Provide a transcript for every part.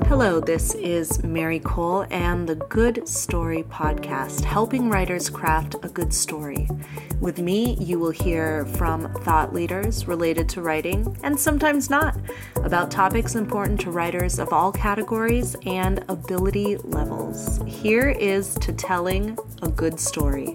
Hello, this is Mary Cole and the Good Story Podcast, helping writers craft a good story. With me, you will hear from thought leaders related to writing, and sometimes not, about topics important to writers of all categories and ability levels. Here is to telling a good story.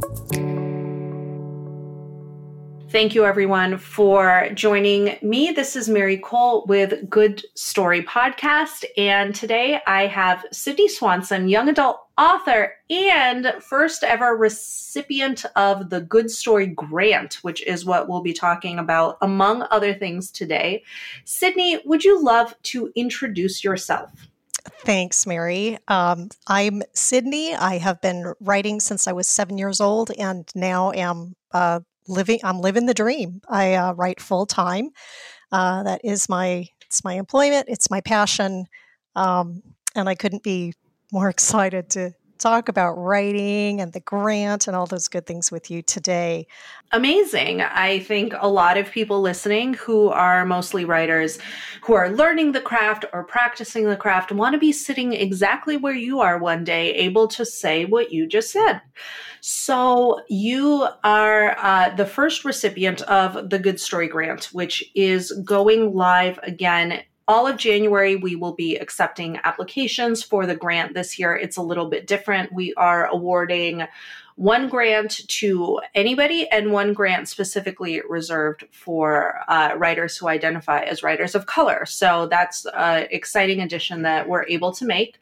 Thank you, everyone, for joining me. This is Mary Cole with Good Story Podcast, and today I have Sydney Swanson, young adult author and first ever recipient of the Good Story Grant, which is what we'll be talking about, among other things, today. Sydney, would you love to introduce yourself? Thanks, Mary. I'm Sydney. I have been writing since I was 7 years old, and now am I'm living the dream. I write full time. That is it's my employment. It's my passion. And I couldn't be more excited to talk about writing and the grant and all those good things with you today. Amazing. I think a lot of people listening who are mostly writers who are learning the craft or practicing the craft want to be sitting exactly where you are one day, able to say what you just said. So you are the first recipient of the Good Story Grant, which is going live again. All of January, we will be accepting applications for the grant. This year, it's a little bit different. We are awarding one grant to anybody and one grant specifically reserved for writers who identify as writers of color. So that's an exciting addition that we're able to make.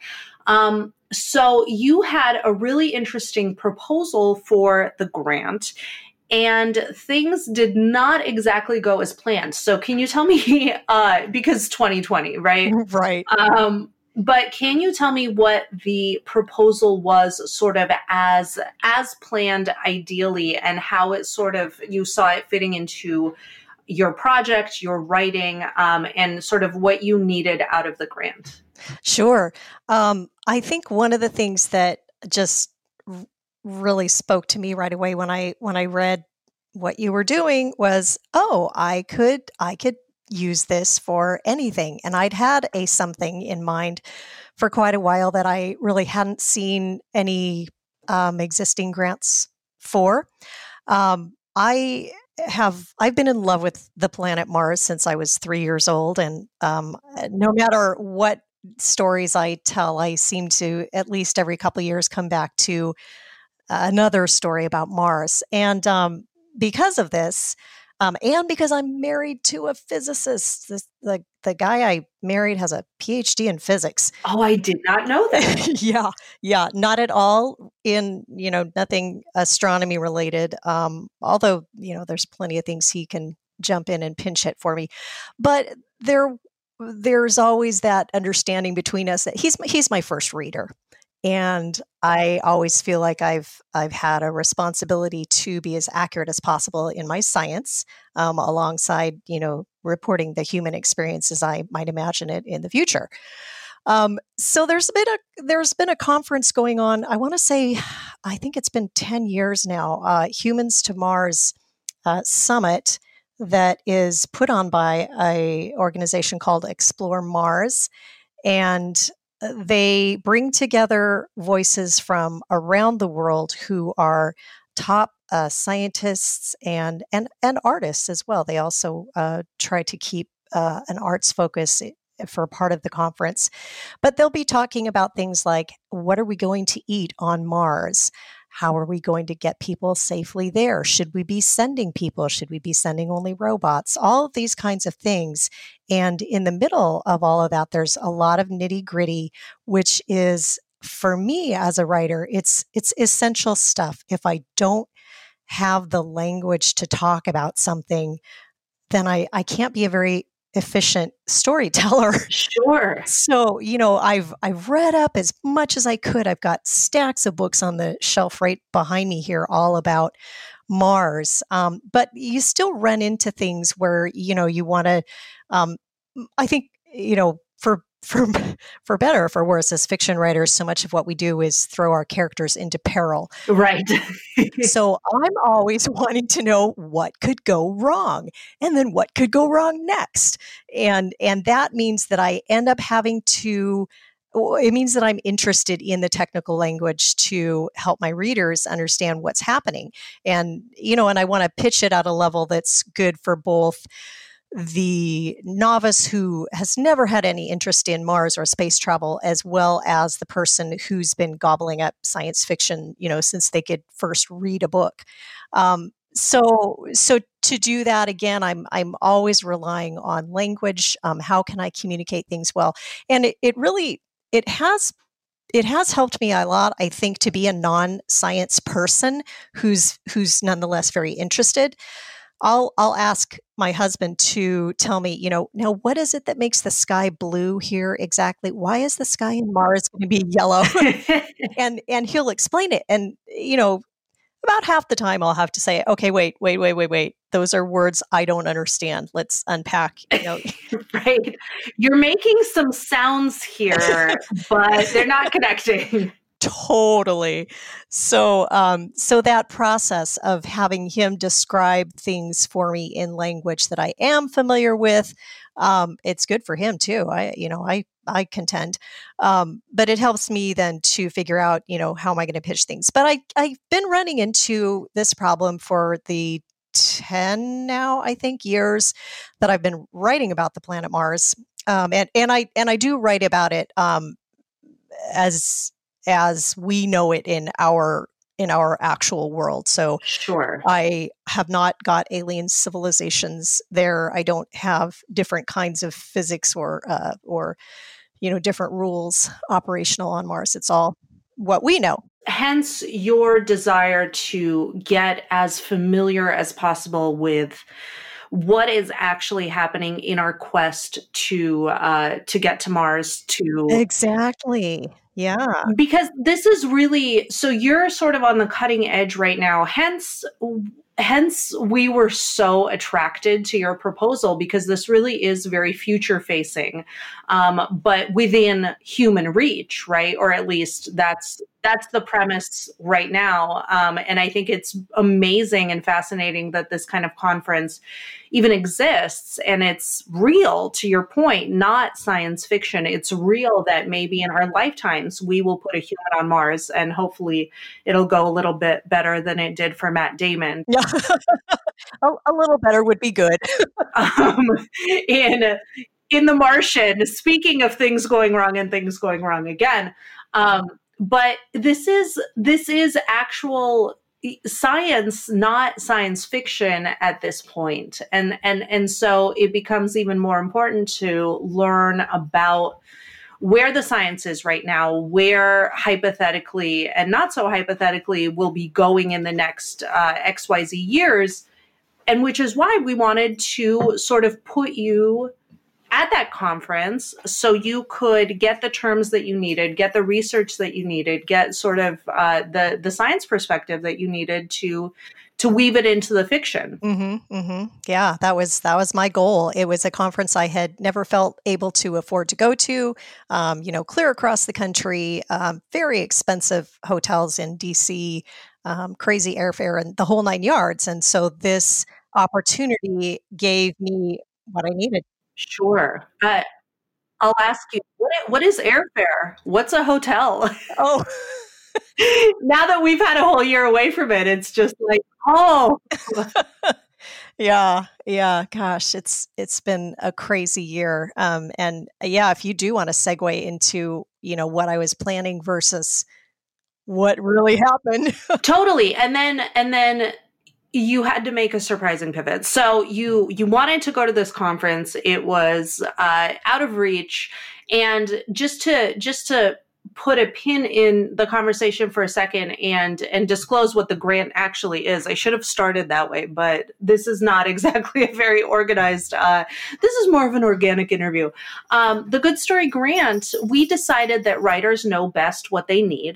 So you had a really interesting proposal for the grant, and things did not exactly go as planned. So can you tell me, because 2020, right? Right. But can you tell me what the proposal was sort of as planned ideally, and how it sort of, you saw it fitting into your project, your writing, and sort of what you needed out of the grant? Sure. I think one of the things that just really spoke to me right away when I read what you were doing was, oh, I could use this for anything. And I'd had a something in mind for quite a while that I really hadn't seen any existing grants for. I've been in love with the planet Mars since I was 3 years old, and no matter what stories I tell, I seem to at least every couple of years come back to another story about Mars. And because of this, and because I'm married to a physicist, the guy I married has a PhD in physics. Oh, I did not know that. Yeah, not at all in, nothing astronomy related. Although, there's plenty of things he can jump in and pinch hit for me. But there's always that understanding between us that he's my first reader. And I always feel like I've had a responsibility to be as accurate as possible in my science, alongside, reporting the human experience as I might imagine it in the future. So there's been a conference going on. I want to say, I think it's been 10 years now. Humans to Mars Summit that is put on by a organization called Explore Mars, and they bring together voices from around the world who are top scientists and artists as well. They also try to keep an arts focus for part of the conference. But they'll be talking about things like, what are we going to eat on Mars? How are we going to get people safely there? Should we be sending people? Should we be sending only robots? All of these kinds of things. And in the middle of all of that, there's a lot of nitty gritty, which is, for me as a writer, it's essential stuff. If I don't have the language to talk about something, then I can't be a very efficient storyteller. Sure. So, I've read up as much as I could. I've got stacks of books on the shelf right behind me here, all about Mars. But you still run into things where, you want to, I think, for for better or for worse, as fiction writers, so much of what we do is throw our characters into peril. Right. So I'm always wanting to know what could go wrong and then what could go wrong next. And that means that I end up having to, it means that I'm interested in the technical language to help my readers understand what's happening. And, and I want to pitch it at a level that's good for both the novice who has never had any interest in Mars or space travel, as well as the person who's been gobbling up science fiction, since they could first read a book. So to do that, again, I'm always relying on language. How can I communicate things well? And it has helped me a lot, I think, to be a non-science person who's nonetheless very interested. I'll ask my husband to tell me, now what is it that makes the sky blue here exactly? Why is the sky in Mars going to be yellow? and he'll explain it. And, about half the time I'll have to say, okay, wait. Those are words I don't understand. Let's unpack. Right. You're making some sounds here, but they're not connecting. Totally. So that process of having him describe things for me in language that I am familiar with, it's good for him too. I contend. But it helps me then to figure out, how am I going to pitch things? But I've been running into this problem for the 10 now, I think, years that I've been writing about the planet Mars. And I do write about it as we know it in our actual world. So sure, I have not got alien civilizations there. I don't have different kinds of physics or different rules operational on Mars. It's all what we know. Hence your desire to get as familiar as possible with what is actually happening in our quest to get to Mars. Exactly. Yeah. Because this is really, so you're sort of on the cutting edge right now. Hence we were so attracted to your proposal, because this really is very future facing, but within human reach, right? Or at least that's the premise right now. And I think it's amazing and fascinating that this kind of conference even exists, and it's real, to your point, not science fiction. It's real that maybe in our lifetimes we will put a human on Mars, and hopefully it'll go a little bit better than it did for Matt Damon. Yeah. A little better would be good. In The Martian, speaking of things going wrong and things going wrong again. But this is actual science, not science fiction at this point. And so it becomes even more important to learn about where the science is right now, where hypothetically and not so hypothetically we'll be going in the next XYZ years. And which is why we wanted to sort of put you at that conference so you could get the terms that you needed, get the research that you needed, get sort of the science perspective that you needed to weave it into the fiction. Mm-hmm, mm-hmm. Yeah, that was my goal. It was a conference I had never felt able to afford to go to, clear across the country, very expensive hotels in DC, crazy airfare and the whole 9 yards. And so this opportunity gave me what I needed. Sure. I'll ask you, what is airfare? What's a hotel? Oh, now that we've had a whole year away from it, it's just like, oh. Yeah. Gosh, it's been a crazy year. And yeah, if you do want to segue into, what I was planning versus what really happened. Totally. And then you had to make a surprising pivot. So you wanted to go to this conference. It was out of reach. And just to put a pin in the conversation for a second and disclose what the grant actually is. I should have started that way, but this is not exactly a very organized, this is more of an organic interview. The Good Story Grant, we decided that writers know best what they need.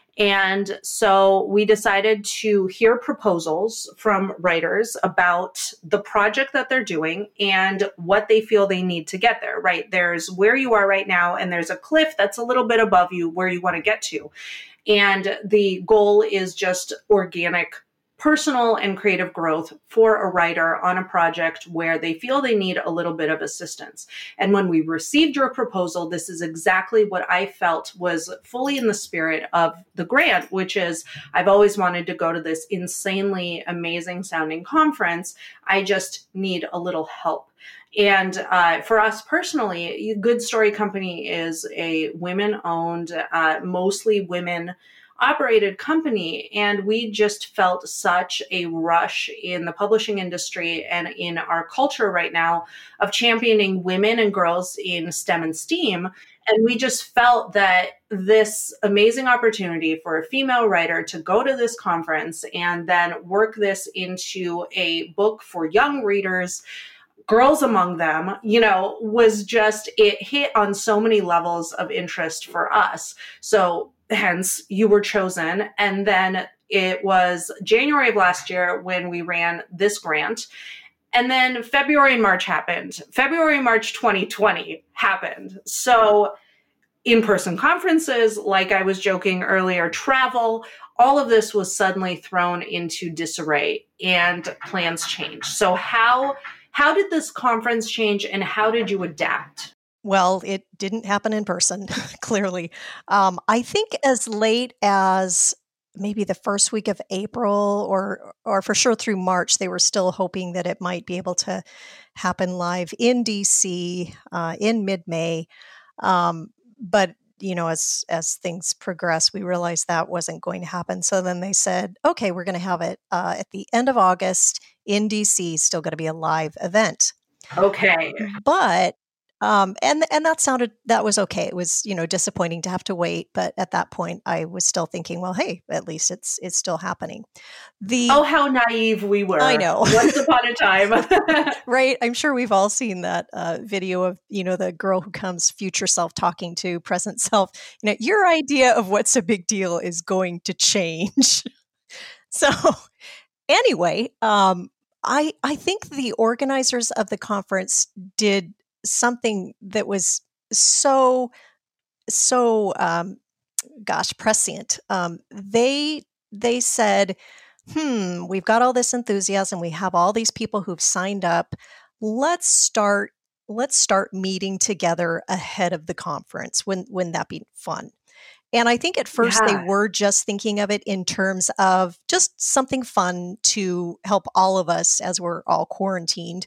And so we decided to hear proposals from writers about the project that they're doing and what they feel they need to get there, right? There's where you are right now, and there's a cliff that's a little bit above you where you want to get to. And the goal is just organic personal and creative growth for a writer on a project where they feel they need a little bit of assistance. And when we received your proposal, this is exactly what I felt was fully in the spirit of the grant, which is I've always wanted to go to this insanely amazing sounding conference. I just need a little help. And for us personally, Good Story Company is a women-owned, mostly women operated company. And we just felt such a rush in the publishing industry and in our culture right now of championing women and girls in STEM and STEAM. And we just felt that this amazing opportunity for a female writer to go to this conference and then work this into a book for young readers, girls among them, was just, it hit on so many levels of interest for us. So hence you were chosen. And then it was January of last year when we ran this grant. And then February and March happened. February, March 2020 happened. So in-person conferences, like I was joking earlier, travel, all of this was suddenly thrown into disarray and plans changed. So how did this conference change and how did you adapt? Well, it didn't happen in person, clearly. I think as late as maybe the first week of April or for sure through March, they were still hoping that it might be able to happen live in DC in mid-May. But as things progressed, we realized that wasn't going to happen. So then they said, okay, we're going to have it at the end of August in DC, still going to be a live event. Okay. But and that was okay. It was, disappointing to have to wait, but at that point I was still thinking, well, hey, at least it's still happening. How naive we were. I know. Once upon a time. Right. I'm sure we've all seen that video of, the girl who comes future self talking to present self. Your idea of what's a big deal is going to change. So anyway, I think the organizers of the conference did something that was so prescient. They said, we've got all this enthusiasm. We have all these people who've signed up. Let's start meeting together ahead of the conference. Wouldn't that be fun? And I think at first they were just thinking of it in terms of just something fun to help all of us as we're all quarantined,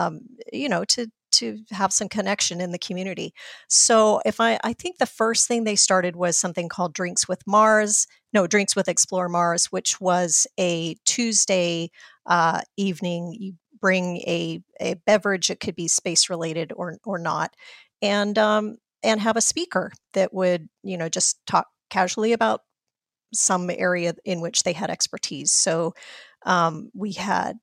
to have some connection in the community. So I think the first thing they started was something called Drinks with Explore Mars, which was a Tuesday evening. You bring a beverage, it could be space related or not, and have a speaker that would, just talk casually about some area in which they had expertise. So we had,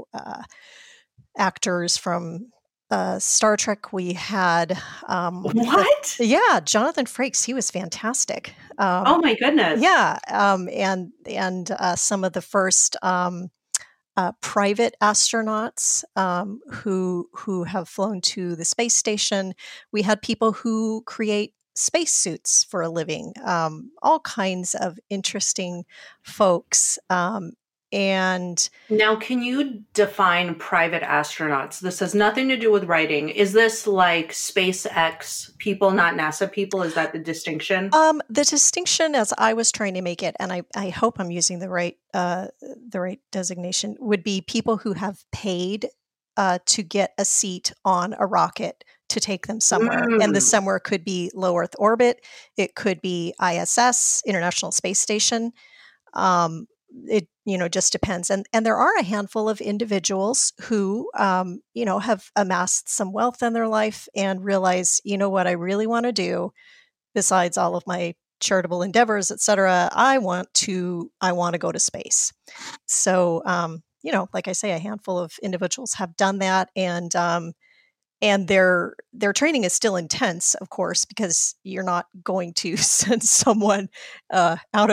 actors from Star Trek. We had what? Yeah, Jonathan Frakes. He was fantastic. Oh my goodness. Yeah, and some of the first private astronauts who have flown to the space station. We had people who create spacesuits for a living. All kinds of interesting folks. And now, can you define private astronauts? This has nothing to do with writing. Is this like SpaceX people, not NASA people? Is that the distinction? The distinction, as I was trying to make it, and I hope I'm using the right designation, would be people who have paid to get a seat on a rocket to take them somewhere. And the somewhere could be low Earth orbit. It could be ISS, International Space Station. It just depends. And there are a handful of individuals who, have amassed some wealth in their life and realize, what I really want to do besides all of my charitable endeavors, et cetera, I want to go to space. So, like I say, a handful of individuals have done that. And And their training is still intense, of course, because you're not going to send someone out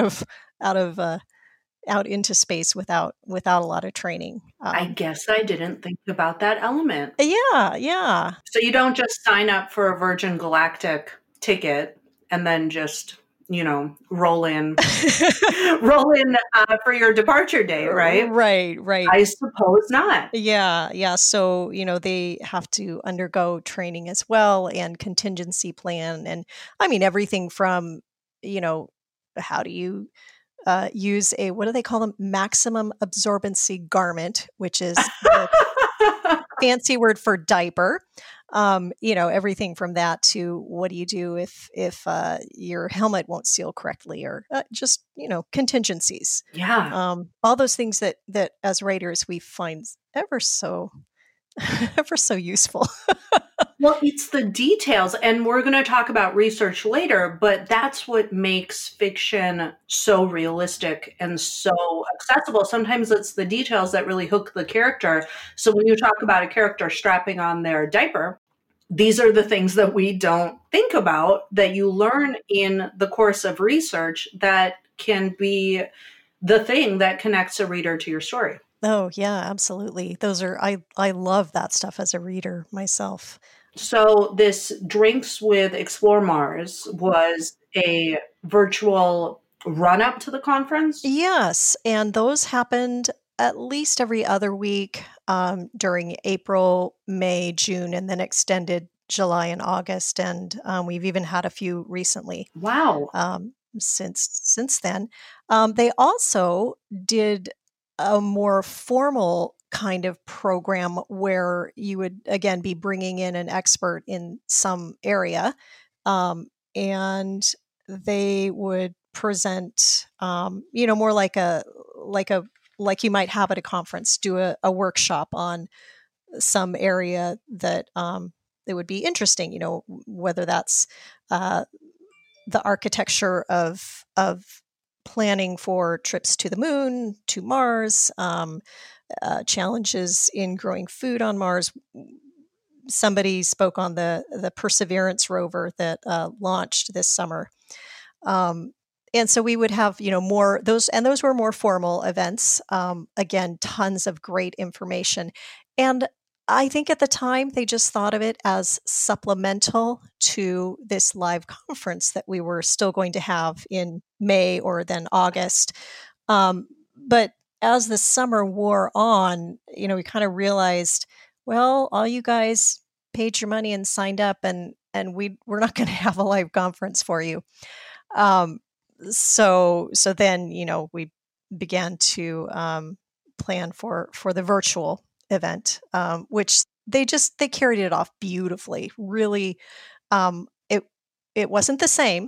into space without a lot of training. I guess I didn't think about that element. Yeah. So you don't just sign up for a Virgin Galactic ticket and then just, roll in for your departure date, right? Right. I suppose not. Yeah. So, they have to undergo training as well and contingency plan. And I mean, everything from, how do you use what do they call them? Maximum absorbency garment, which is the fancy word for diaper. Everything from that to what do you do if your helmet won't seal correctly, or just contingencies. Yeah. All those things that as writers we find ever so useful. Well, it's the details, and we're going to talk about research later, but that's what makes fiction so realistic and so accessible. Sometimes it's the details that really hook the character. So when you talk about a character strapping on their diaper, these are the things that we don't think about that you learn in the course of research that can be the thing that connects a reader to your story. Oh, yeah, absolutely. Those are, I love that stuff as a reader myself. So this Drinks with Explore Mars was a virtual run-up to the conference? Yes, and those happened at least every other week during April, May, June, and then extended July and August. And we've even had a few recently. Wow. Since then. They also did a more formal kind of program where you would again be bringing in an expert in some area, and they would present, more like you might have at a conference, do a workshop on some area that would be interesting. Whether that's the architecture of planning for trips to the moon, to Mars, challenges in growing food on Mars. Somebody spoke on the Perseverance rover that launched this summer. And so we would have, more those were more formal events. Again, tons of great information. And I think at the time they just thought of it as supplemental to this live conference that we were still going to have in May or then August. But as the summer wore on, we kind of realized, well, all you guys paid your money and signed up, and we're not going to have a live conference for you. So then, we began to plan for the virtual event, which they carried it off beautifully. Really, it wasn't the same,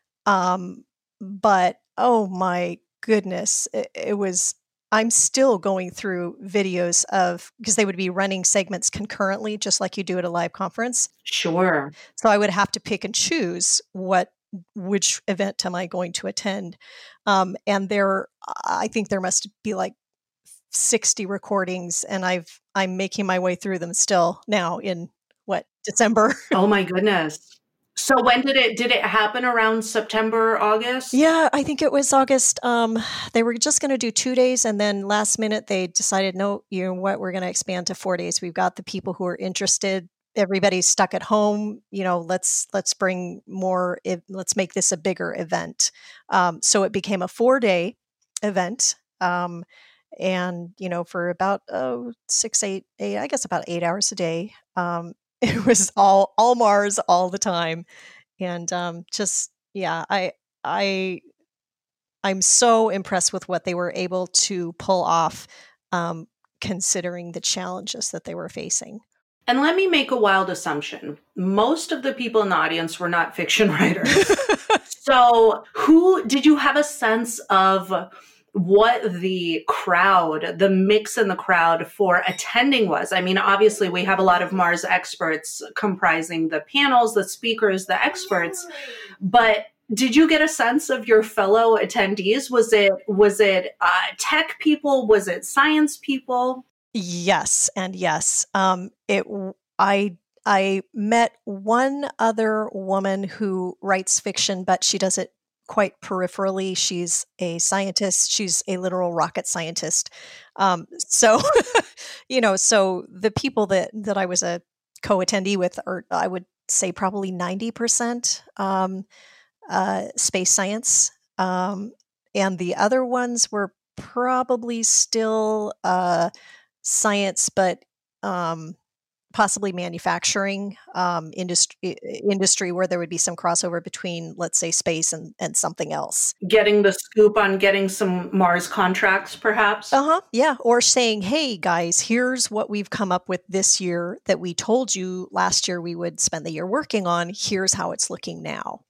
but oh my goodness, it was. I'm still going through videos because they would be running segments concurrently, just like you do at a live conference. Sure. So I would have to pick and choose which event am I going to attend, and I think there must be like 60 recordings, and I'm making my way through them still now in December. Oh my goodness. So when did it happen? Around September, August? Yeah, I think it was August. They were just going to do 2 days, and then last minute they decided, no, you know what, we're going to expand to 4 days. We've got the people who are interested. Everybody's stuck at home. Let's bring more. Let's make this a bigger event. So it became a 4-day event. And for about 8 I guess about 8 hours a day. It was all Mars all the time, and I'm so impressed with what they were able to pull off, considering the challenges that they were facing. And let me make a wild assumption. Most of the people in the audience were not fiction writers. So did you have a sense of what the mix in the crowd for attending was? I mean, obviously we have a lot of Mars experts comprising the panels, the speakers, the experts, but did you get a sense of your fellow attendees? Was it tech people? Was it science people? Yes, and yes. I I met one other woman who writes fiction, but she does it quite peripherally. She's a scientist. She's a literal rocket scientist. So, so the people that I was a co-attendee with are, I would say, probably 90% space science. And the other ones were probably still science, but possibly manufacturing industry where there would be some crossover between, let's say, space and something else. Getting the scoop on getting some Mars contracts, perhaps? Yeah. Or saying, hey, guys, here's what we've come up with this year that we told you last year we would spend the year working on. Here's how it's looking now.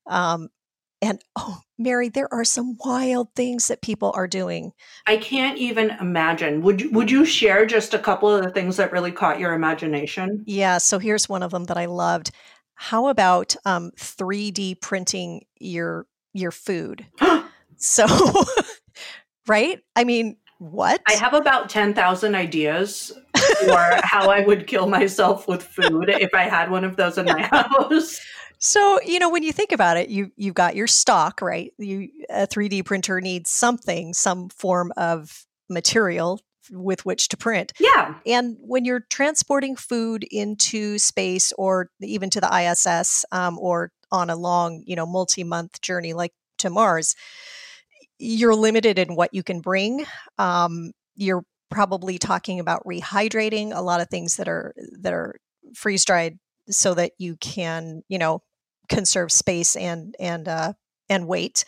And Mary, there are some wild things that people are doing. I can't even imagine. Would you share just a couple of the things that really caught your imagination? Yeah. So here's one of them that I loved. How about 3D printing your food? So, right? I mean, what? I have about 10,000 ideas for how I would kill myself with food if I had one of those in my house. So, when you think about it, you've got your stock, right? A 3D printer needs some form of material with which to print. Yeah. And when you're transporting food into space or even to the ISS or on a long, multi-month journey like to Mars, you're limited in what you can bring. You're probably talking about rehydrating a lot of things that are freeze dried so that you can, conserve space and weight.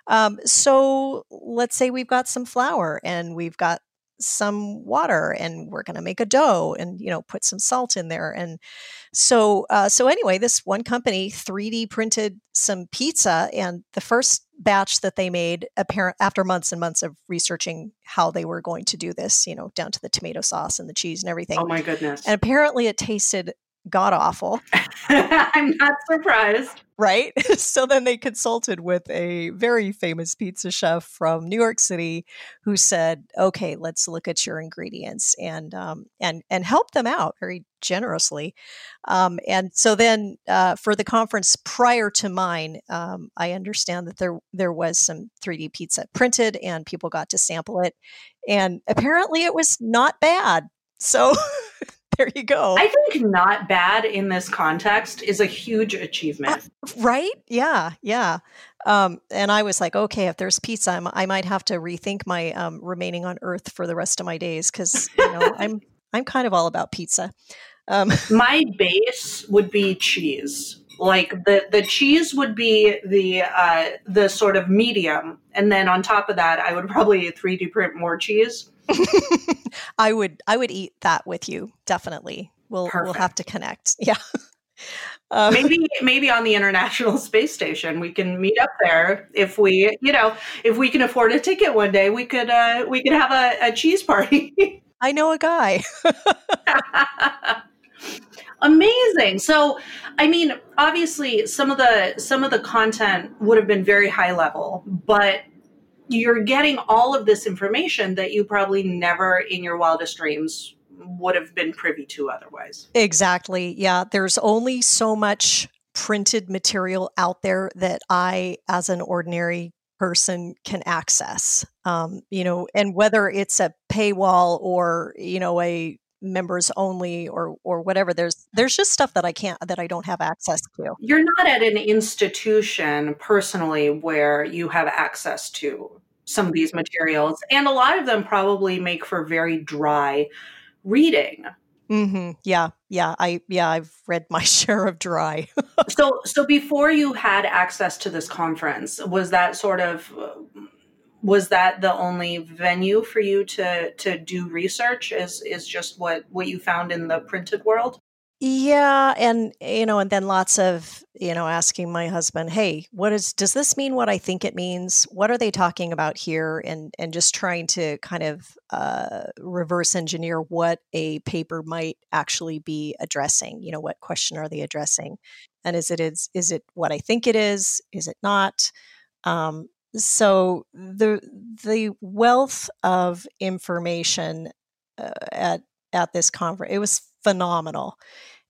So let's say we've got some flour and we've got some water and we're going to make a dough and put some salt in there. And so anyway, this one company 3D printed some pizza, and the first batch that they made, after months and months of researching how they were going to do this, down to the tomato sauce and the cheese and everything. Oh my goodness. And apparently it tasted god awful. I'm not surprised. Right? So then they consulted with a very famous pizza chef from New York City who said, okay, let's look at your ingredients and help them out very generously. And so then for the conference prior to mine, I understand that there was some 3D pizza printed and people got to sample it. And apparently it was not bad. So there you go. I think not bad in this context is a huge achievement. Right? Yeah. Yeah. And I was like, okay, if there's pizza, I might have to rethink my remaining on Earth for the rest of my days because I'm kind of all about pizza. My base would be cheese. Like the cheese would be the sort of medium, and then on top of that, I would probably 3D print more cheese. I would eat that with you, definitely. We'll have to connect. Yeah. Maybe on the International Space Station we can meet up there if we can afford a ticket one day. We could have a cheese party. I know a guy. Amazing. So, I mean, obviously some of the content would have been very high level, but you're getting all of this information that you probably never in your wildest dreams would have been privy to otherwise. Exactly. Yeah. There's only so much printed material out there that I, as an ordinary person, can access. And whether it's a paywall or, a members only or whatever, there's just stuff that I don't have access to. You're not at an institution personally where you have access to some of these materials, and a lot of them probably make for very dry reading. Mm-hmm. Yeah. I've read my share of dry. So before you had access to this conference, was that the only venue for you to do research? Is just what you found in the printed world? Yeah. And, and then lots of, asking my husband, hey, does this mean what I think it means? What are they talking about here? And just trying to kind of reverse engineer what a paper might actually be addressing. What question are they addressing? And is it what I think it is? Is it not? So the wealth of information at this conference, it was phenomenal.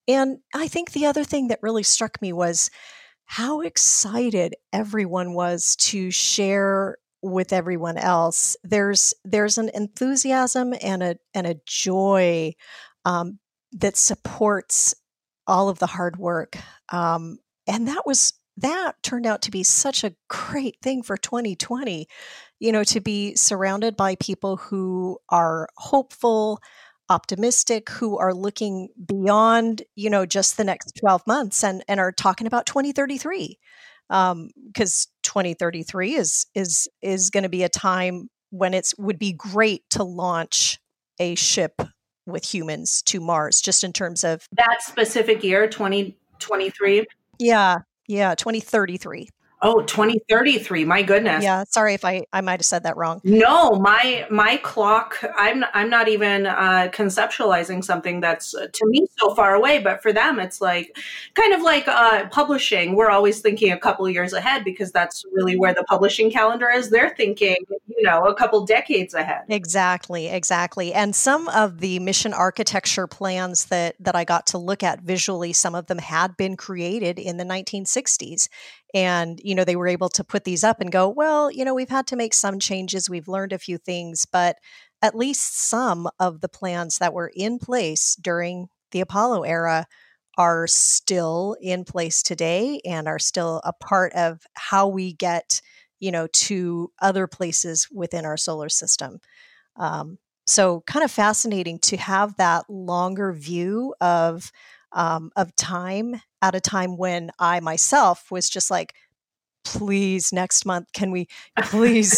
And I think the other thing that really struck me was how excited everyone was to share with everyone else. There's an enthusiasm and a joy um, that supports all of the hard work, and that turned out to be such a great thing for 2020. To be surrounded by people who are hopeful, optimistic, who are looking beyond, just the next 12 months and are talking about 2033. Because 2033 is going to be a time when would be great to launch a ship with humans to Mars, just in terms of That specific year, 2023. yeah, yeah, 2033. Oh, 2033. My goodness. Yeah, sorry if I might have said that wrong. No, my clock. I'm not even conceptualizing something that's to me so far away, but for them, it's like kind of like publishing. We're always thinking a couple of years ahead because that's really where the publishing calendar is. They're thinking, a couple decades ahead. Exactly, exactly. And some of the mission architecture plans that I got to look at visually, some of them had been created in the 1960s. And, they were able to put these up and go, well, we've had to make some changes. We've learned a few things, but at least some of the plans that were in place during the Apollo era are still in place today and are still a part of how we get, to other places within our solar system. So kind of fascinating to have that longer view of time at a time when I myself was just like, please, next month, can we please,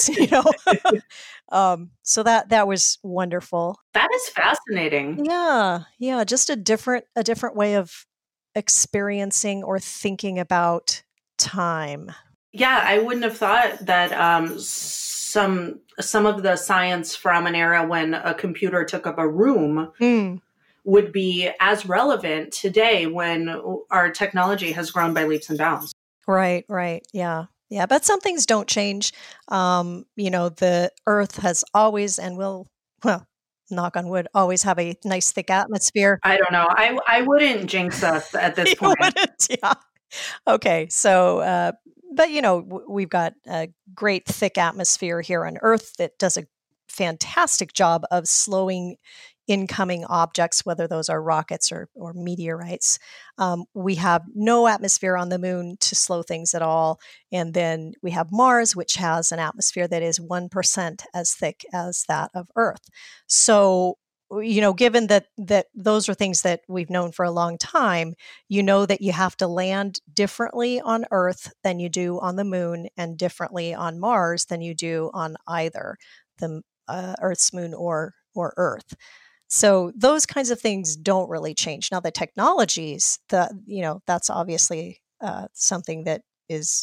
so that was wonderful. That is fascinating. Yeah, just a different way of experiencing or thinking about time. Yeah, I wouldn't have thought that some of the science from an era when a computer took up a room would be as relevant today when our technology has grown by leaps and bounds. Right. Yeah. But some things don't change. The Earth has always and will, well, knock on wood, always have a nice thick atmosphere. I don't know. I wouldn't jinx us at this You point. wouldn't? Yeah. Okay. So, but we've got a great thick atmosphere here on Earth that does a fantastic job of slowing incoming objects, whether those are rockets or meteorites. We have no atmosphere on the moon to slow things at all. And then we have Mars, which has an atmosphere that is 1% as thick as that of Earth. So, given that those are things that we've known for a long time, that you have to land differently on Earth than you do on the moon, and differently on Mars than you do on either the Earth's moon or Earth. So those kinds of things don't really change. Now the technologies, that's obviously something that is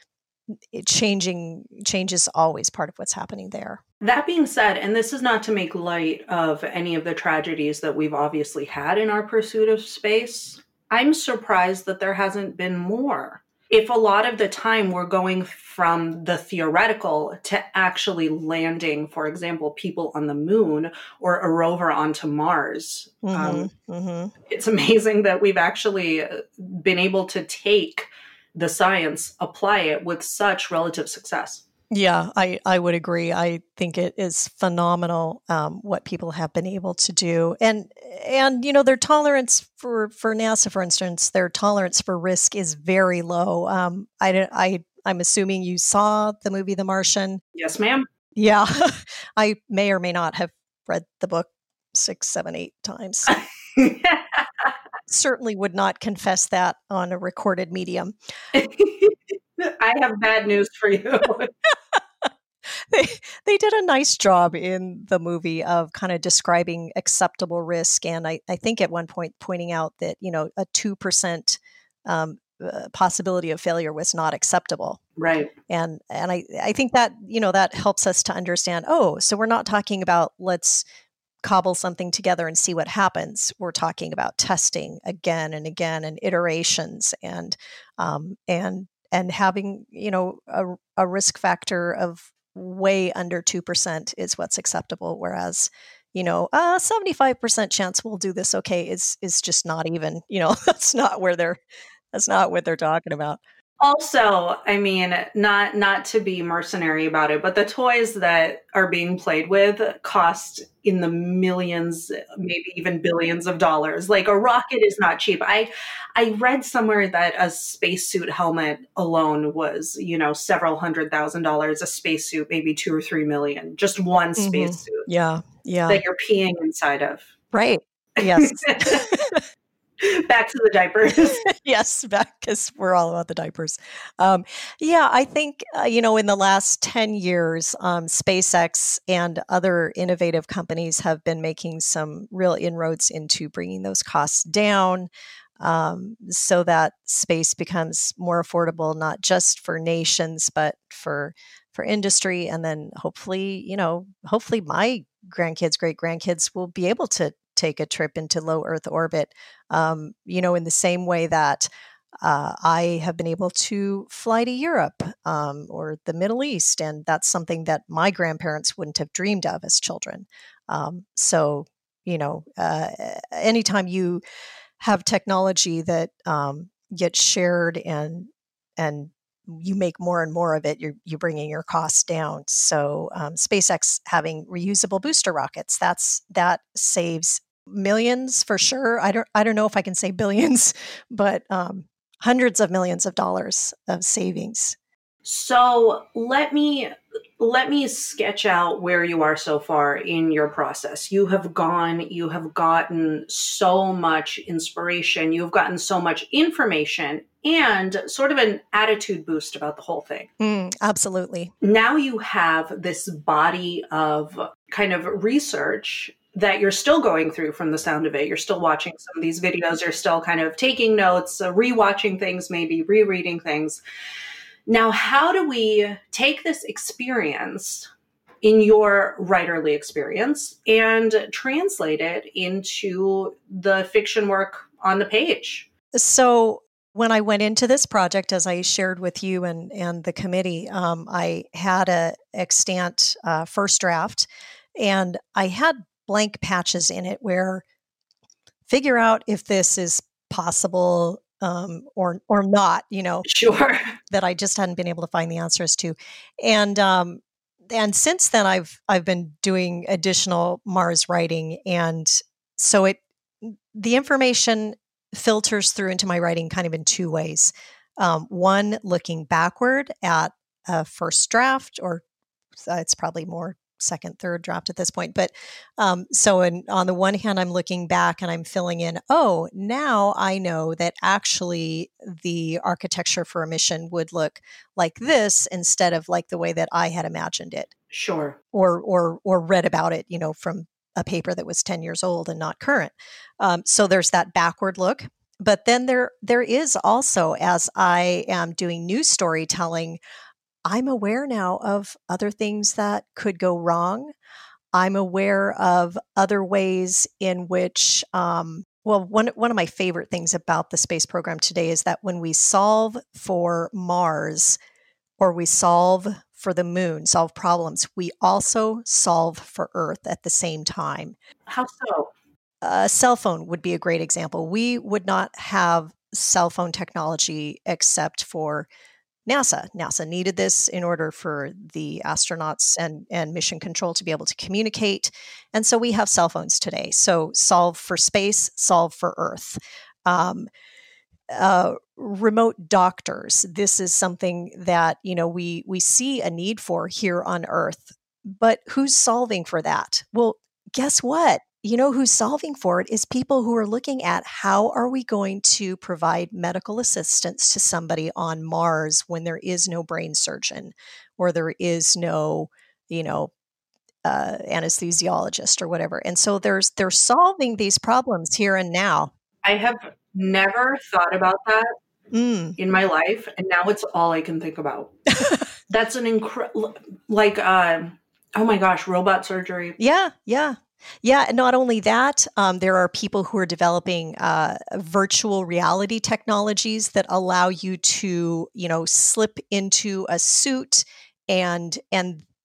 change is always part of what's happening there. That being said, and this is not to make light of any of the tragedies that we've obviously had in our pursuit of space, I'm surprised that there hasn't been more. If a lot of the time we're going from the theoretical to actually landing, for example, people on the moon or a rover onto Mars, it's amazing that we've actually been able to take the science, apply it with such relative success. Yeah, I would agree. I think it is phenomenal what people have been able to do, and their tolerance for NASA, for instance, their tolerance for risk is very low. I'm assuming you saw the movie The Martian. Yes, ma'am. Yeah, I may or may not have read the book 6, 7, 8 times. Certainly would not confess that on a recorded medium. I have bad news for you. They did a nice job in the movie of kind of describing acceptable risk. And I think at one point pointing out that, a 2% possibility of failure was not acceptable. Right. And I think that, that helps us to understand, so we're not talking about let's cobble something together and see what happens. We're talking about testing again and again and iterations and having, a risk factor of way under 2% is what's acceptable. Whereas, a 75% chance we'll do this okay is just not even, that's not what they're talking about. Also, I mean, not to be mercenary about it, but the toys that are being played with cost in the millions, maybe even billions of dollars. Like a rocket is not cheap. I read somewhere that a spacesuit helmet alone was, several $100,000. A spacesuit, maybe 2 or 3 million. Just one spacesuit. Yeah. That you're peeing inside of. Right. Yes. Back to the diapers. Yes, back because we're all about the diapers. I think, in the last 10 years, SpaceX and other innovative companies have been making some real inroads into bringing those costs down so that space becomes more affordable, not just for nations, but for industry. And then hopefully my grandkids, great grandkids will be able to take a trip into low Earth orbit, in the same way that I have been able to fly to Europe or the Middle East. And that's something that my grandparents wouldn't have dreamed of as children. Anytime you have technology that gets shared and you make more and more of it, you're bringing your costs down. So SpaceX having reusable booster rockets, that saves millions for sure. I don't know if I can say billions, but hundreds of millions of dollars of savings. So let me sketch out where you are so far in your process. You have gotten so much inspiration, you've gotten so much information and sort of an attitude boost about the whole thing. Absolutely. Now you have this body of kind of research that you're still going through from the sound of it. You're still watching some of these videos, you're still kind of taking notes, rewatching things, maybe rereading things. Now, how do we take this experience in your writerly experience and translate it into the fiction work on the page? So when I went into this project, as I shared with you and the committee, I had a extant first draft, and I had blank patches in it where figure out if this is possible or not, Sure. that I just hadn't been able to find the answers to. And since then I've been doing additional Mars writing. And so the information filters through into my writing kind of in two ways. One, looking backward at a first draft, or it's probably more second, third draft at this point. But on the one hand, I'm looking back and I'm filling in, now I know that actually the architecture for a mission would look like this instead of like the way that I had imagined it. Sure. Or read about it, from a paper that was 10 years old and not current. So there's that backward look. But then there is also, as I am doing new storytelling, I'm aware now of other things that could go wrong. I'm aware of other ways in which, one of my favorite things about the space program today is that when we solve for Mars or we solve for the moon, solve problems, we also solve for Earth at the same time. How so? A cell phone would be a great example. We would not have cell phone technology except for NASA. NASA needed this in order for the astronauts and mission control to be able to communicate. And so we have cell phones today. So solve for space, solve for Earth. Remote doctors. This is something that, we see a need for here on Earth. But who's solving for that? Well, guess what? Who's solving for it is people who are looking at how are we going to provide medical assistance to somebody on Mars when there is no brain surgeon or there is no, anesthesiologist or whatever. And so they're solving these problems here and now. I have never thought about that in my life, and now it's all I can think about. That's an incredible, oh my gosh, robot surgery. Yeah. And not only that, there are people who are developing virtual reality technologies that allow you to, slip into a suit and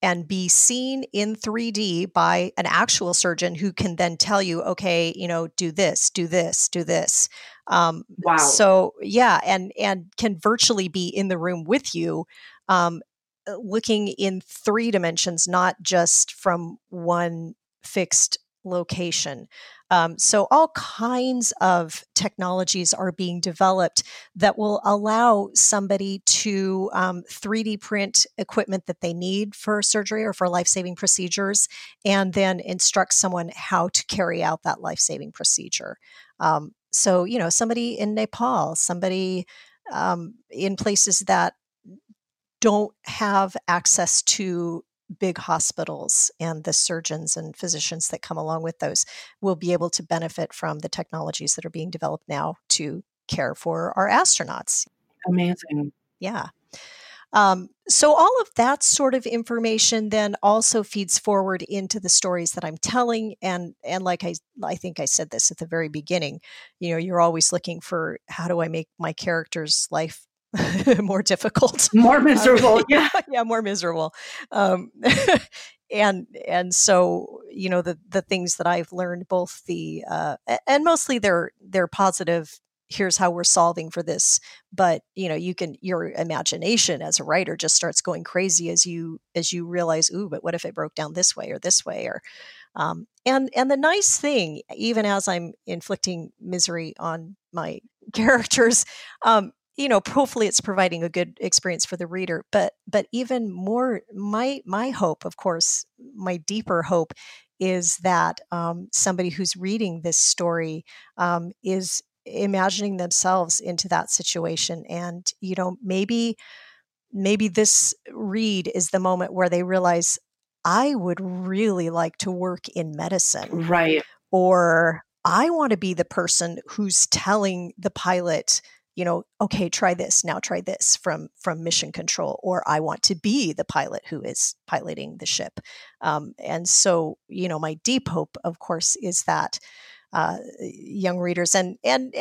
and be seen in 3D by an actual surgeon who can then tell you, okay, do this, do this, do this. Wow. So yeah, and can virtually be in the room with you, looking in 3 dimensions, not just from one fixed location. So all kinds of technologies are being developed that will allow somebody to 3D print equipment that they need for surgery or for life-saving procedures, and then instruct someone how to carry out that life-saving procedure. So, somebody in Nepal, somebody in places that don't have access to big hospitals and the surgeons and physicians that come along with those will be able to benefit from the technologies that are being developed now to care for our astronauts. Amazing. Yeah. So all of that sort of information then also feeds forward into the stories that I'm telling. And like I think I said this at the very beginning, you're always looking for, how do I make my character's life more difficult, more miserable? Yeah. Yeah, more miserable. And so the things that I've learned, both and mostly they're positive. Here's how we're solving for this, but your imagination as a writer just starts going crazy as you realize, ooh, but what if it broke down this way or this way, or and the nice thing, even as I'm inflicting misery on my characters, hopefully it's providing a good experience for the reader. But even more, my hope, of course, my deeper hope is that somebody who's reading this story is imagining themselves into that situation. And, maybe this read is the moment where they realize, I would really like to work in medicine. Right. Or I want to be the person who's telling the pilot, okay, try this, now try this from mission control, or I want to be the pilot who is piloting the ship. And so, my deep hope, of course, is that young readers and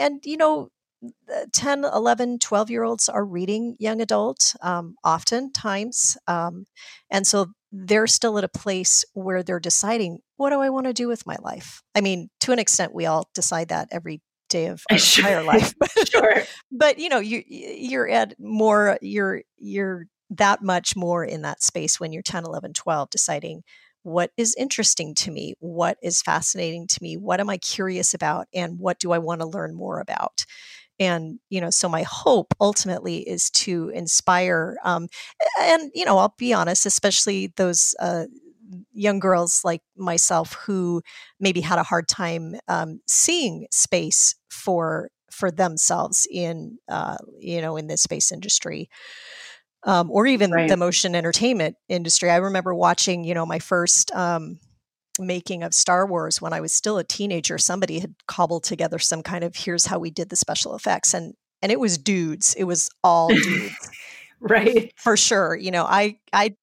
10, 11, 12-year-olds are reading young adult oftentimes. And so they're still at a place where they're deciding, what do I want to do with my life? I mean, to an extent, we all decide that every day of our entire life. Sure. But you're at more, you're that much more in that space when you're 10, 11, 12, deciding what is interesting to me, what is fascinating to me, what am I curious about, and what do I want to learn more about. And, so my hope ultimately is to inspire, and, I'll be honest, especially those young girls like myself who maybe had a hard time seeing space for themselves in, in the space industry. Or even Right. the motion entertainment industry. I remember watching, my first making of Star Wars when I was still a teenager. Somebody had cobbled together some kind of, here's how we did the special effects. And it was dudes. It was all dudes. Right. For sure. I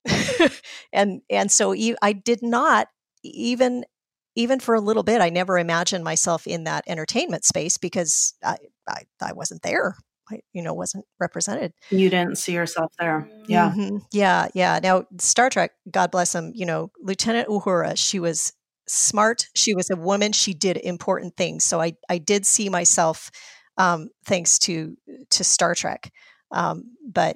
and so I did not even for a little bit, I never imagined myself in that entertainment space because I wasn't there. I, wasn't represented. You didn't see yourself there. Yeah. Mm-hmm. Yeah. Now, Star Trek, God bless him, Lieutenant Uhura, she was smart. She was a woman. She did important things. So I did see myself thanks to Star Trek. But,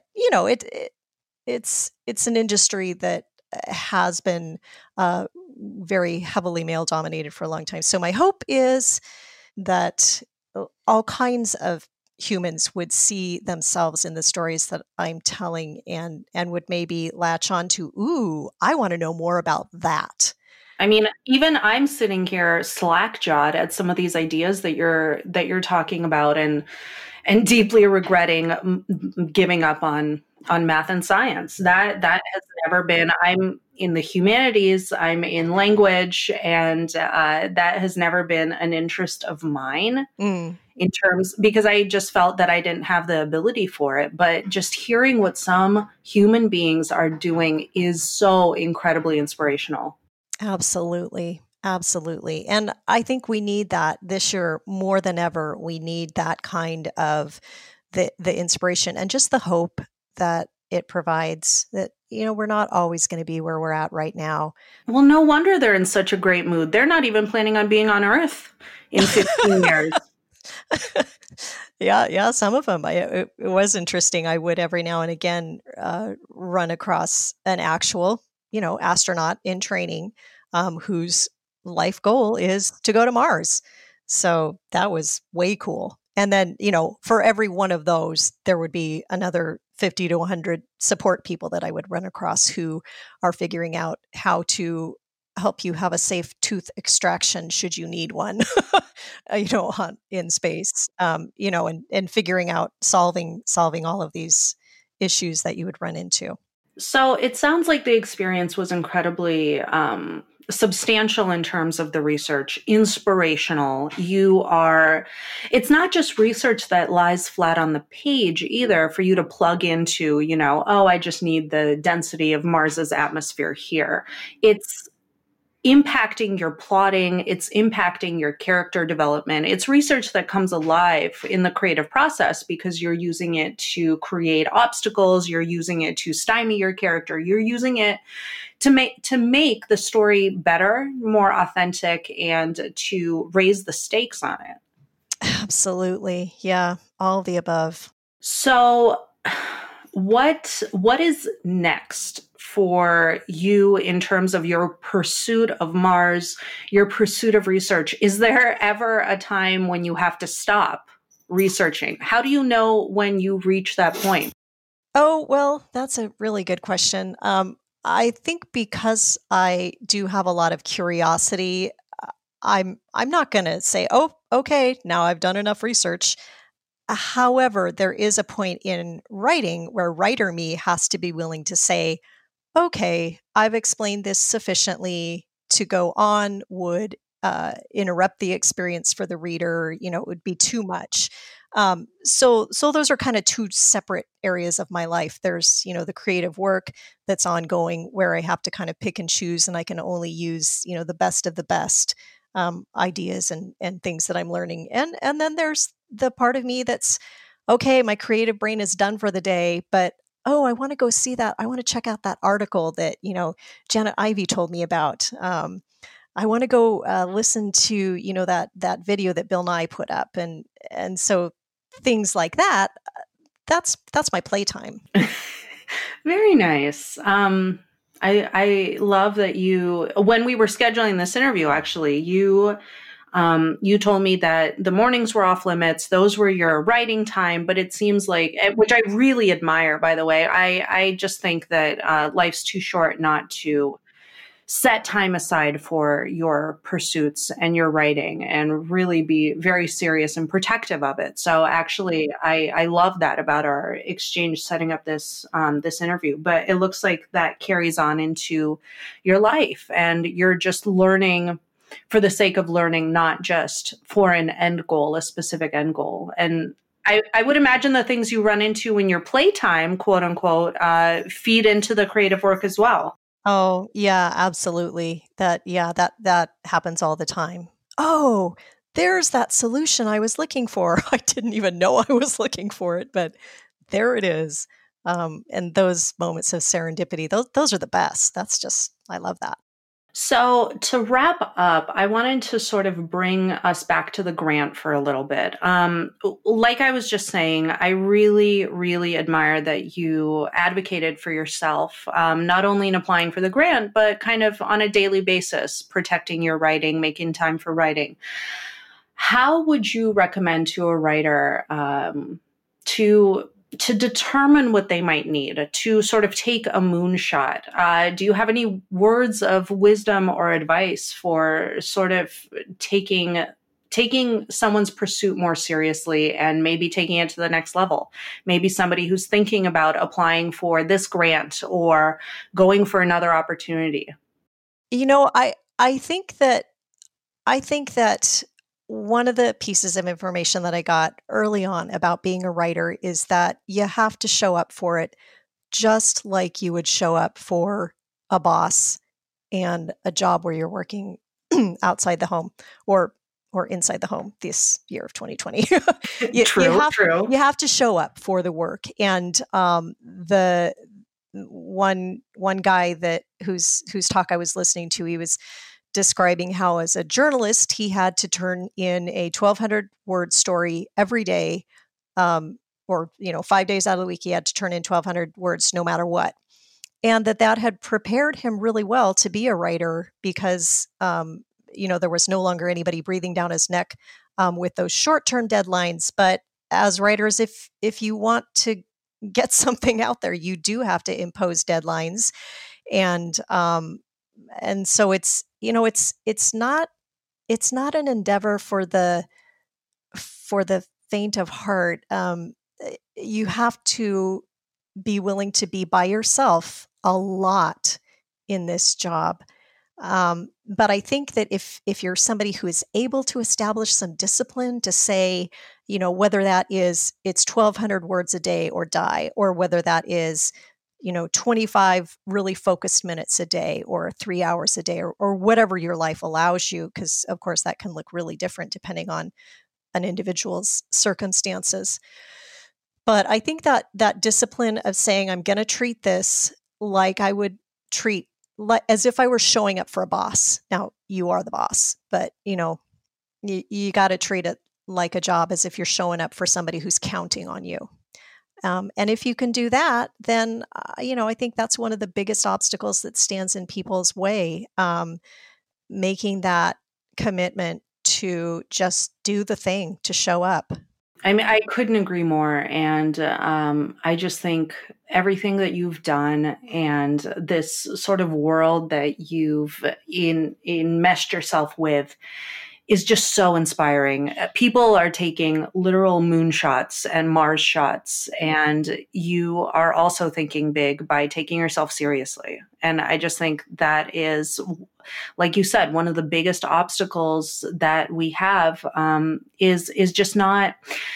it's an industry that has been very heavily male dominated for a long time. So my hope is that all kinds of humans would see themselves in the stories that I'm telling and would maybe latch on to, ooh, I want to know more about that. I mean, even I'm sitting here slack-jawed at some of these ideas that you're talking about and deeply regretting giving up on math and science. That has never been. I'm in the humanities, I'm in language, and that has never been an interest of mine. In terms, because I just felt that I didn't have the ability for it. But just hearing what some human beings are doing is so incredibly inspirational. Absolutely. And I think we need that this year more than ever. We need that kind of the inspiration and just the hope that it provides, that we're not always going to be where we're at right now. Well, no wonder they're in such a great mood. They're not even planning on being on Earth in 15 years. Yeah, some of them. It was interesting. I would every now and again run across an actual, astronaut in training whose life goal is to go to Mars. So that was way cool. And then, for every one of those, there would be another 50 to 100 support people that I would run across who are figuring out how to help you have a safe tooth extraction should you need one, in space, and figuring out solving all of these issues that you would run into. So it sounds like the experience was incredibly substantial in terms of the research, inspirational. It's not just research that lies flat on the page either for you to plug into, I just need the density of Mars's atmosphere here. It's impacting your plotting, it's impacting your character development. It's research that comes alive in the creative process because you're using it to create obstacles, you're using it to stymie your character, you're using it to make the story better, more authentic, and to raise the stakes on it. Absolutely. Yeah, all of the above. So what is next for you in terms of your pursuit of Mars, your pursuit of research? Is there ever a time when you have to stop researching? How do you know when you reach that point? Oh, well, that's a really good question. I think because I do have a lot of curiosity, I'm not going to say, oh, okay, now I've done enough research. However, there is a point in writing where writer me has to be willing to say, okay, I've explained this sufficiently. To go on would interrupt the experience for the reader. It would be too much. So those are kind of two separate areas of my life. There's, the creative work that's ongoing where I have to kind of pick and choose, and I can only use, the best of the best ideas and things that I'm learning. And then there's the part of me that's, okay, my creative brain is done for the day, but I want to go see that. I want to check out that article that, Janet Ivey told me about. I want to go listen to, that video that Bill Nye put up. And so things like that, that's my playtime. Very nice. I love that when we were scheduling this interview, actually, you told me that the mornings were off limits. Those were your writing time, but it seems like, which I really admire, by the way. I just think that life's too short not to set time aside for your pursuits and your writing and really be very serious and protective of it. So actually, I love that about our exchange setting up this interview. But it looks like that carries on into your life, and you're just learning for the sake of learning, not just for an end goal, a specific end goal. And I would imagine the things you run into in your playtime, quote unquote, feed into the creative work as well. Oh, yeah, absolutely. That happens all the time. Oh, there's that solution I was looking for. I didn't even know I was looking for it, but there it is. And those moments of serendipity, those are the best. I love that. So to wrap up, I wanted to sort of bring us back to the grant for a little bit. Like I was just saying, I really, really admire that you advocated for yourself, not only in applying for the grant, but kind of on a daily basis, protecting your writing, making time for writing. How would you recommend to a writer to determine what they might need, to sort of take a moonshot? Do you have any words of wisdom or advice for sort of taking someone's pursuit more seriously and maybe taking it to the next level? Maybe somebody who's thinking about applying for this grant or going for another opportunity. I think that one of the pieces of information that I got early on about being a writer is that you have to show up for it just like you would show up for a boss and a job where you're working outside the home or inside the home this year of 2020. True. You have to show up for the work. And one guy whose talk I was listening to, he was describing how as a journalist, he had to turn in a 1,200 word story every day, or 5 days out of the week, he had to turn in 1,200 words no matter what. And that had prepared him really well to be a writer because, there was no longer anybody breathing down his neck with those short-term deadlines. But as writers, if you want to get something out there, you do have to impose deadlines. And so it's not an endeavor for the faint of heart. You have to be willing to be by yourself a lot in this job. But I think that if you're somebody who is able to establish some discipline to say, whether that is it's 1,200 words a day or die, or whether that is, 25 really focused minutes a day or 3 hours a day or whatever your life allows you, because of course that can look really different depending on an individual's circumstances. But I think that discipline of saying, I'm going to treat this like I would treat, as if I were showing up for a boss. Now, you are the boss, but, you got to treat it like a job, as if you're showing up for somebody who's counting on you. And if you can do that, then, I think that's one of the biggest obstacles that stands in people's way, making that commitment to just do the thing, to show up. I mean, I couldn't agree more. And I just think everything that you've done and this sort of world that you've enmeshed yourself with is just so inspiring. People are taking literal moonshots and Mars shots, and you are also thinking big by taking yourself seriously. And I just think that is, like you said, one of the biggest obstacles that we have is just not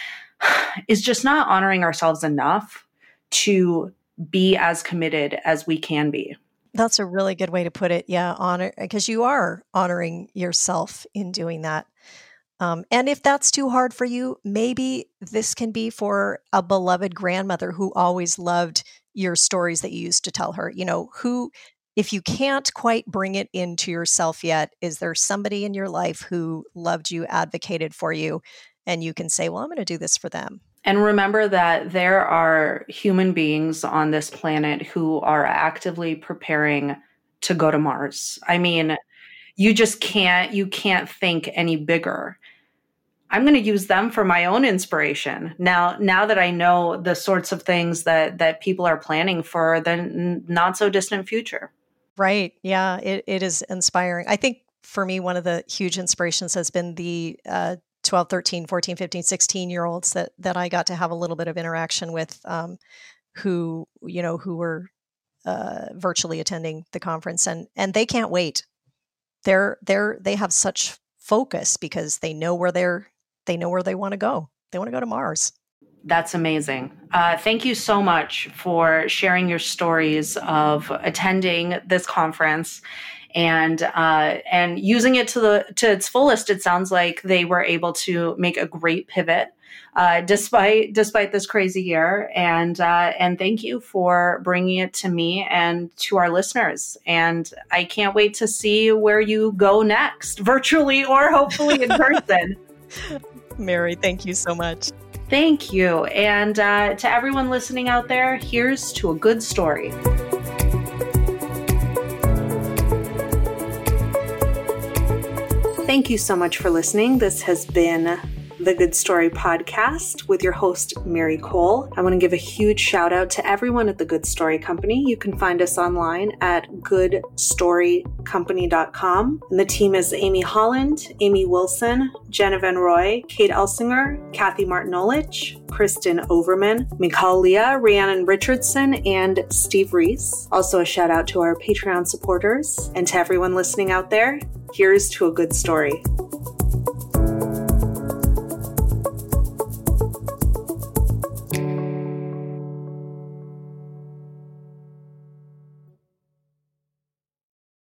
honoring ourselves enough to be as committed as we can be. That's a really good way to put it. Yeah, honor, because you are honoring yourself in doing that. And if that's too hard for you, maybe this can be for a beloved grandmother who always loved your stories that you used to tell her. If you can't quite bring it into yourself yet, is there somebody in your life who loved you, advocated for you, and you can say, well, I'm going to do this for them? And remember that there are human beings on this planet who are actively preparing to go to Mars. I mean, you can't think any bigger. I'm going to use them for my own inspiration. Now that I know the sorts of things that people are planning for the not so distant future. Right. Yeah, it is inspiring. I think for me, one of the huge inspirations has been the 12, 13, 14, 15, 16-year-olds that I got to have a little bit of interaction with, who were virtually attending the conference, and they can't wait. They have such focus because they know where they want to go. They want to go to Mars. That's amazing. Thank you so much for sharing your stories of attending this conference and using it to its fullest. It sounds like they were able to make a great pivot despite this crazy year. And thank you for bringing it to me and to our listeners. And I can't wait to see where you go next, virtually or hopefully in person. Mary, thank you so much. Thank you. And to everyone listening out there, here's to a good story. Thank you so much for listening. This has been the Good Story Podcast with your host, Mary Cole. I want to give a huge shout out to everyone at the Good Story Company. You can find us online at goodstorycompany.com. And the team is Amy Holland, Amy Wilson, Jenna Van Roy, Kate Elsinger, Kathy Martinolich, Kristen Overman, Mikhail Leah, Rhiannon Richardson, and Steve Reese. Also a shout out to our Patreon supporters. And to everyone listening out there, here's to a good story.